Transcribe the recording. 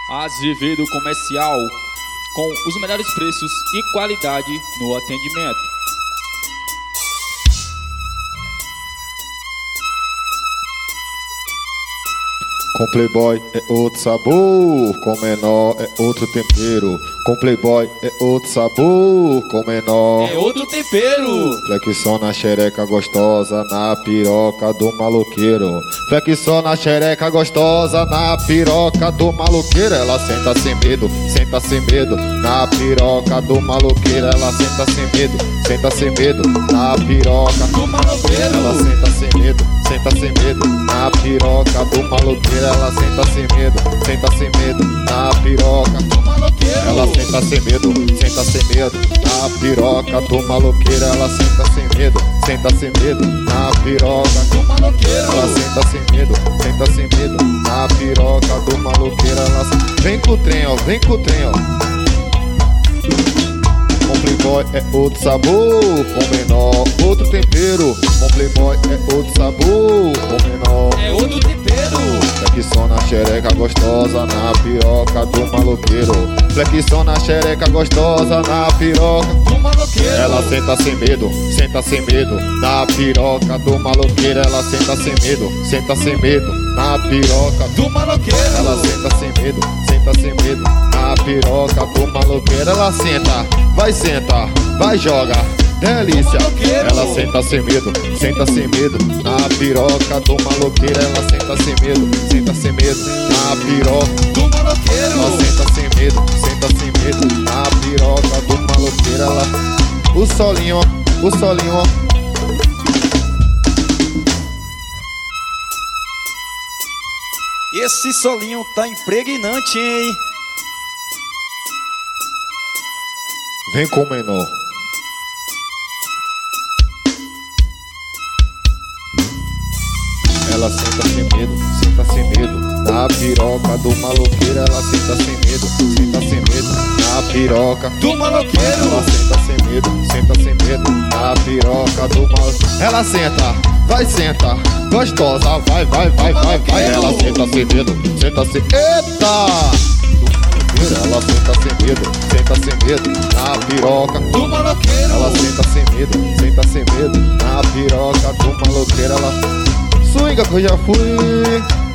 Azevedo Comercial, com os melhores preços e qualidade no atendimento. Com Playboy é outro sabor, com menor é outro tempero. Com Playboy é outro sabor, com menor É outro tempero. flexão na xereca gostosa, na piroca do maloqueiro. Flexão na xereca gostosa, na piroca do maloqueiro. Ela senta sem medo, senta sem medo, na piroca do maloqueiro. Ela senta sem medo, na piroca Do maloqueiro. Ela senta sem medo, senta sem medo, na piroca do maloqueiro. Ela senta sem medo, na piroca Do maloqueiro. Ela senta sem medo, na piroca do maloqueiro. Ela senta sem medo, na piroca Do maloqueiro. Ela senta sem medo, na piroca do maloqueiro. Ela vem com o trem, ó, vem com o trem, ó. Com Playboy é outro sabor, com menor outro tempero. Com Playboy é outro sabor, com menor É outro tempero. flexão na xereca gostosa, na piroca do maloqueiro. Flexão na xereca gostosa, na piroca Do maloqueiro. Ela senta sem medo, na piroca do maloqueiro. Ela senta sem medo, na piroca Do maloqueiro. Ela senta sem medo, na piroca do maloqueiro. Ela senta, vai joga, delícia. Ela senta sem medo, na piroca do maloqueiro. Ela senta sem medo, na piroca Do maloqueiro. Ela senta sem medo, na piroca do maloqueiro. Ela, o solinho, ó. Esse solinho tá impregnante, hein? Vem com o menor. Ela senta sem medo, na piroca do maloqueiro. Ela senta sem medo, na piroca Do maloqueiro. Ela senta sem medo, na piroca do maloqueiro. Ela senta, gostosa, vai. Ela senta sem medo, eita! Ela senta sem medo, na piroca Do maloqueiro. Ela senta sem medo, na piroca do maloqueiro. Ela swinga que eu já fui.